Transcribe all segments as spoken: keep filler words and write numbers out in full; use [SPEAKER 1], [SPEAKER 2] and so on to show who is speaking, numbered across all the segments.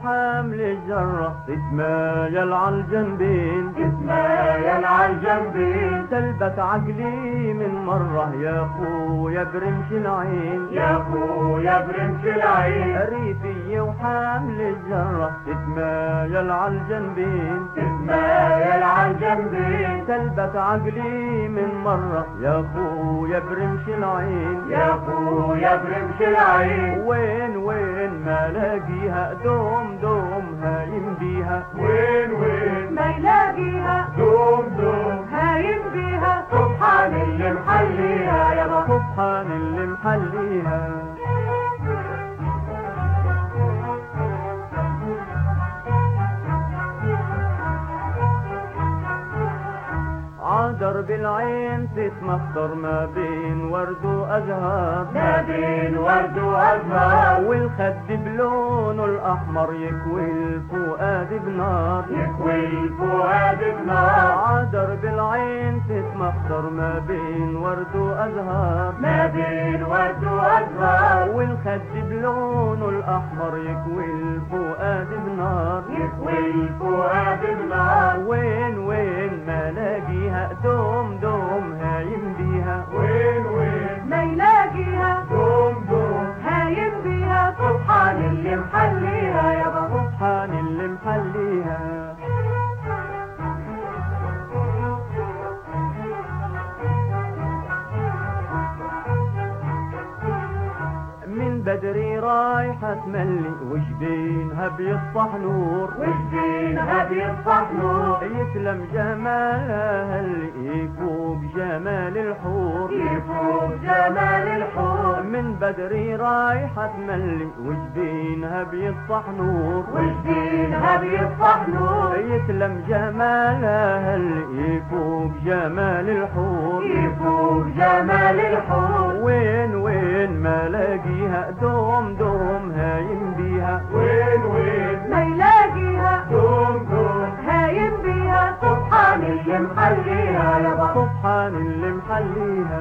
[SPEAKER 1] وحامل الجرة تتمايل عالجنبين
[SPEAKER 2] تتمايل عالجنبين
[SPEAKER 1] سلبت عقلي من مرة يا خويا برمش العين
[SPEAKER 2] يا خويا برمش العين
[SPEAKER 1] ريفي وحامل الجرة تتمايل عالجنبين
[SPEAKER 2] تتمايل عالجنبين
[SPEAKER 1] سلبت عقلي من مرة يا خويا برمش العين
[SPEAKER 2] يا خويا برمش العين
[SPEAKER 1] وين وين ما لاقيها دوم دوم هايم بيها
[SPEAKER 2] وين وين
[SPEAKER 3] ما يلاقيها
[SPEAKER 2] دوم دوم
[SPEAKER 3] هايم بيها
[SPEAKER 2] سبحان اللي محليها يابا
[SPEAKER 1] سبحان اللي محليها درب العين تتمخضر ما بين ورد وازهار
[SPEAKER 2] ما بين ورد وازهار
[SPEAKER 1] والخد بلونه الاحمر يكوي الفؤاد بنار
[SPEAKER 2] يكوي الفؤاد بنار
[SPEAKER 1] درب العين تتمخضر ما بين ورد وازهار
[SPEAKER 2] ما بين ورد وازهار
[SPEAKER 1] والخد بلونه الاحمر يكوي الفؤاد بنار
[SPEAKER 2] يكوي الفؤاد بنار
[SPEAKER 1] وين وين ما لاقيها دوم دوم هايم بيها
[SPEAKER 2] وين وين
[SPEAKER 3] ما يلاقيها
[SPEAKER 2] دوم دوم
[SPEAKER 3] هايم بيها
[SPEAKER 2] سبحان اللي محليها يابا
[SPEAKER 1] سبحان اللي محليها من بدري رايحة تملي وجبينها بيصفح نور
[SPEAKER 2] وجبينها بيصفح نور
[SPEAKER 1] يسلم جمالها اللي يفوق جمال الحور
[SPEAKER 2] يفوق جمال الحور
[SPEAKER 1] من بدري رايحة تملي وجبينها بيصفح نور
[SPEAKER 2] وجبينها بيصفح نور
[SPEAKER 1] يسلم جمالها اللي يفوق جمال الحور
[SPEAKER 2] يفوق جمال الحور
[SPEAKER 1] وين وين ما لاقيها دوم دوم هايم بيها
[SPEAKER 2] وين وين
[SPEAKER 3] ما يلاقيها
[SPEAKER 2] دوم دوم
[SPEAKER 3] هايم بيها
[SPEAKER 2] سبحان اللي محليها يابا
[SPEAKER 1] سبحان اللي محليها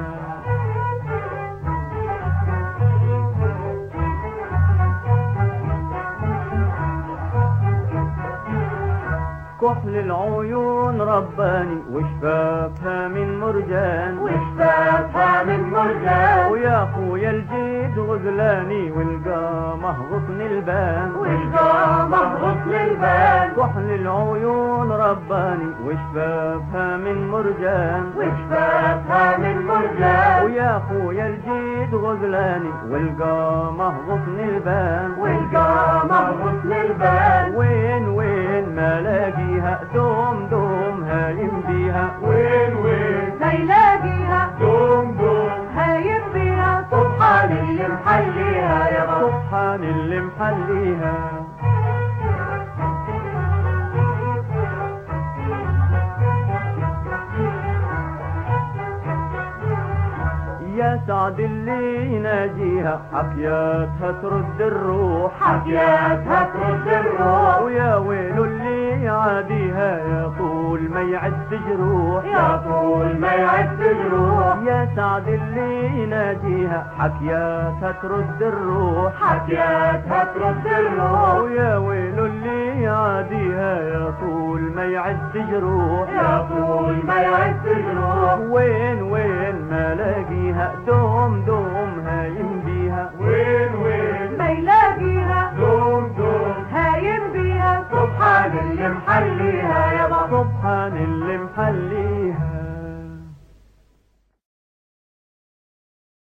[SPEAKER 1] كحل العيون رباني وشفافها من مرجان
[SPEAKER 2] وشفافها من مرجان
[SPEAKER 1] ويا خويا الجيد غزلاني والقامه غصن البان
[SPEAKER 2] والقامه غصن البان
[SPEAKER 1] كحل العيون رباني وشفافها من مرجان
[SPEAKER 2] وشفافها من مرجان
[SPEAKER 1] ويا خويا الجيد غزلاني والقامه غصن البان
[SPEAKER 2] والقامه غصن البان
[SPEAKER 1] وين وين ما لاقيها دوم دوم هايم بيها
[SPEAKER 2] وين وين
[SPEAKER 3] ما يلاقيها
[SPEAKER 2] دوم دوم
[SPEAKER 3] هايم بيها
[SPEAKER 2] سبحان اللي محليها يابا
[SPEAKER 1] سبحان اللي محليها يا سعد اللي يناجيها حكياتها ترد الروح
[SPEAKER 2] حكياتها ترد الروح
[SPEAKER 1] ويا ويل اللي يعاديها يا طول ما يعد جروح
[SPEAKER 2] يا طول ما يعد جروح
[SPEAKER 1] يا سعد اللي يناجيها حكياتها ترد الروح
[SPEAKER 2] حكياتها ترد الروح
[SPEAKER 1] ويا ويل اللي يعاديها يا طول ما يعد جروح
[SPEAKER 2] يا طول ما يعد جروح
[SPEAKER 1] وين وين ما لاقيها دوم دوم هايم بيها
[SPEAKER 2] وين وين
[SPEAKER 3] ما يلاقيها
[SPEAKER 2] دوم دوم
[SPEAKER 3] هايم بيها
[SPEAKER 2] سبحان اللي محليها يابا
[SPEAKER 1] سبحان اللي محليها